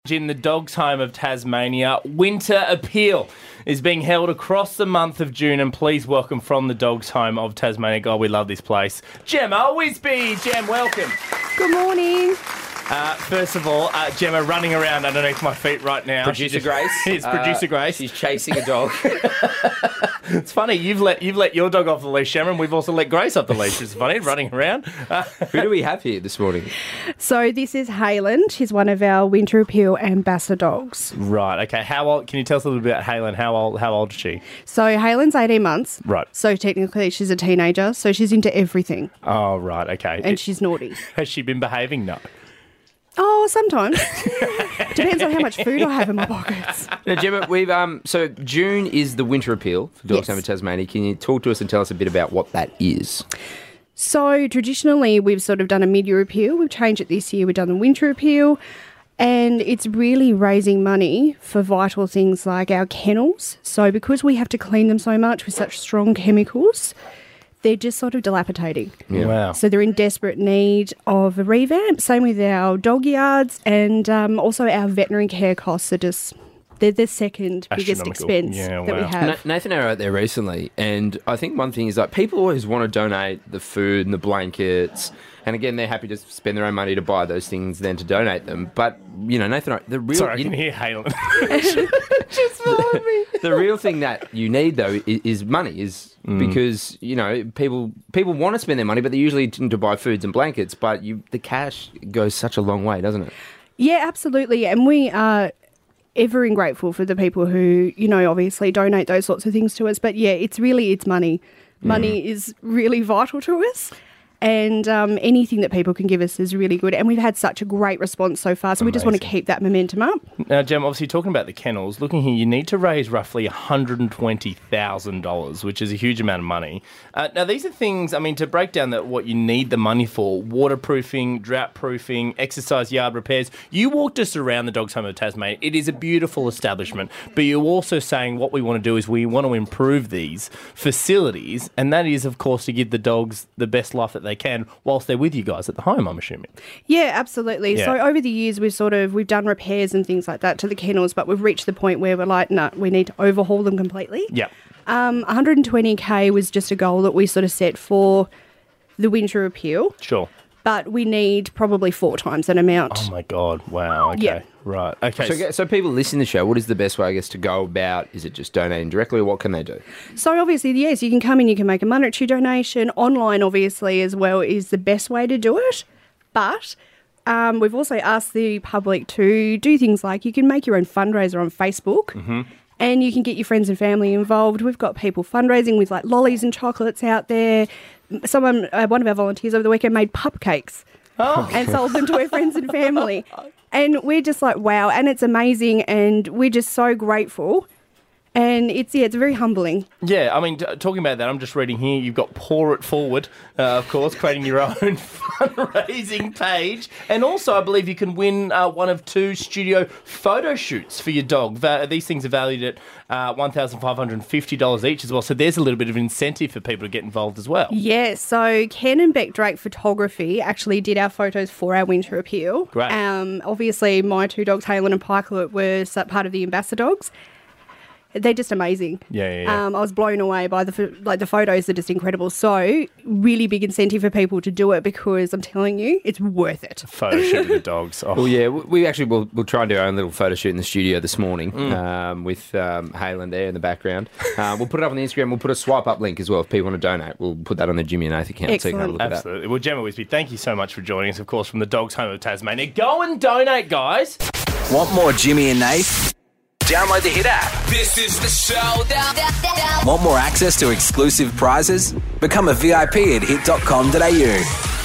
In the Dogs Home of Tasmania, Winter Appeal is being held across the month of June, and please welcome from the Dogs Home of Tasmania. God, we love this place, Gemma Wisby. Gem, welcome. Good morning. First of all, Gemma running around underneath my feet right now. Producer Grace. It's Producer Grace. She's chasing a dog. It's funny, you've let your dog off the leash, Sharon. We've also let Grace off the leash. It's funny, running around. Who do we have here this morning? So this is Haylen. She's one of our Winter Appeal ambassador dogs. Right, okay. How old? Can you tell us a little bit about Haylen? How old is she? So Haylen's 18 months. Right. So technically she's a teenager, so she's into everything. Oh, right, okay. And she's naughty. Has she been behaving? No. Oh, sometimes. Depends on how much food I have in my pockets. Now, Gemma, we've so June is the Winter Appeal for Dogs Yes. Home of Tasmania. Can you talk to us and tell us a bit about what that is? So traditionally we've sort of done a mid-year appeal. We've changed it this year. We've done the Winter Appeal. And it's really raising money for vital things like our kennels. So because we have to clean them so much with such strong chemicals, they're just sort of dilapidating. Yeah. Wow. So they're in desperate need of a revamp. Same with our dog yards, and also our veterinary care costs are just, they're the second biggest Astronomical. expense Yeah, that we wow. have. Nathan and I were out there recently, and I think one thing is like people always want to donate the food and the blankets, and again they're happy to spend their own money to buy those things, then to donate them. But you know, Nathan, the real Sorry, I can hear Haylen. the real thing that you need though is money, because you know people want to spend their money, but they usually tend to buy foods and blankets. But the cash goes such a long way, doesn't it? Yeah, absolutely. And we are ever grateful for the people who, you know, obviously donate those sorts of things to us. But yeah, it's money. Money is really vital to us. And anything that people can give us is really good. And we've had such a great response so far. So we just want to keep that momentum up. Now, Gem, obviously talking about the kennels, looking here, you need to raise roughly $120,000, which is a huge amount of money. Now, these are things, I mean, to break down what you need the money for: waterproofing, drought-proofing, exercise yard repairs. You walked us around the Dogs Home of Tasmania. It is a beautiful establishment, but you're also saying what we want to do is we want to improve these facilities, and that is, of course, to give the dogs the best life that they can whilst they're with you guys at the home, I'm assuming. Yeah, absolutely. Yeah. So over the years, we've done repairs and things like that to the kennels, but we've reached the point where we're like, no, we need to overhaul them completely. Yep. 120K was just a goal that we sort of set for the Winter Appeal, Sure. but we need probably 4 times that amount. Oh, my God. Wow. Okay. Yeah. Right. Okay. So people listening to the show, what is the best way, I guess, to go about? Is it just donating directly, or what can they do? So obviously, yes, you can come in, you can make a monetary donation. Online, obviously, as well, is the best way to do it. But we've also asked the public to do things like you can make your own fundraiser on Facebook, and you can get your friends and family involved. We've got people fundraising with like lollies and chocolates out there. One of our volunteers over the weekend made pupcakes and sold them to her friends and family. And we're just like, wow, and it's amazing, and we're just so grateful. And it's very humbling. Yeah, I mean, talking about that, I'm just reading here, you've got Pour It Forward, of course, creating your own fundraising page. And also, I believe you can win one of 2 studio photo shoots for your dog. These things are valued at $1,550 each as well. So there's a little bit of incentive for people to get involved as well. Yeah, so Ken and Beck Drake Photography actually did our photos for our Winter Appeal. Great. Obviously, my 2 dogs, Haylen and Pikelet, were part of the ambassador dogs. They're just amazing. Yeah. I was blown away by the photos are just incredible. So really big incentive for people to do it, because I'm telling you, it's worth it. Photo shoot with the dogs. Oh. Well, yeah, we actually we'll try and do our own little photo shoot in the studio this morning with Haylen there in the background. We'll put it up on the Instagram. We'll put a swipe up link as well if people want to donate. We'll put that on the Jimmy and Nathan account so you can have a look at that. Absolutely. Well, Gemma Wisby, thank you so much for joining us, of course, from the Dogs Home of Tasmania. Go and donate, guys. Want more Jimmy and Nath? Download the Hit app. This is the showdown. Want more access to exclusive prizes? Become a VIP at hit.com.au.